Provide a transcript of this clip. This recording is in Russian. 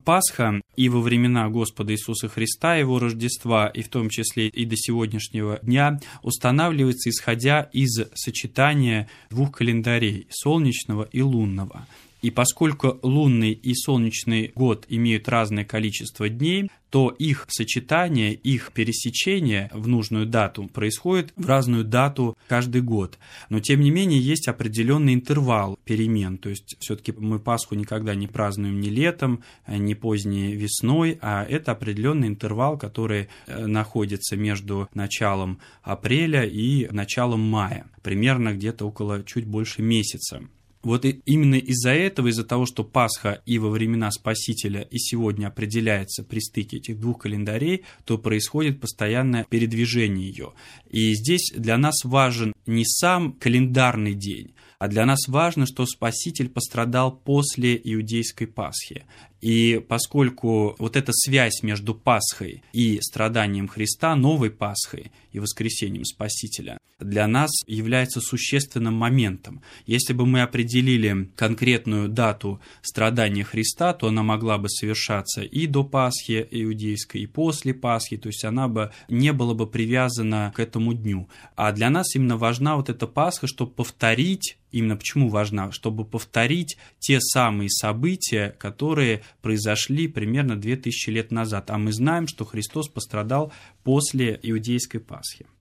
Пасха и во времена Господа Иисуса Христа, Его Рождества, и в том числе и до сегодняшнего дня, устанавливается исходя из сочетания двух календарей – солнечного и лунного. И поскольку лунный и солнечный год имеют разное количество дней, то их сочетание, их пересечение в нужную дату происходит в разную дату каждый год. Но, тем не менее, есть определенный интервал перемен. То есть, все-таки мы Пасху никогда не празднуем ни летом, ни поздней весной, а это определенный интервал, который находится между началом апреля и началом мая. Примерно где-то около чуть больше месяца. Вот и именно из-за этого, из-за того, что Пасха и во времена Спасителя, и сегодня определяется при стыке этих двух календарей, то происходит постоянное передвижение ее. И здесь для нас важен не сам календарный день, а для нас важно, что Спаситель пострадал после иудейской Пасхи. И поскольку вот эта связь между Пасхой и страданием Христа, новой Пасхой и воскресением Спасителя, для нас является существенным моментом. Если бы мы определили конкретную дату страдания Христа, то она могла бы совершаться и до Пасхи иудейской, и после Пасхи, то есть она бы не была бы привязана к этому дню. А для нас именно важна вот эта Пасха, чтобы повторить. Именно почему важна? Чтобы повторить те самые события, которые произошли примерно 2000 лет назад. А мы знаем, что Христос пострадал после иудейской Пасхи.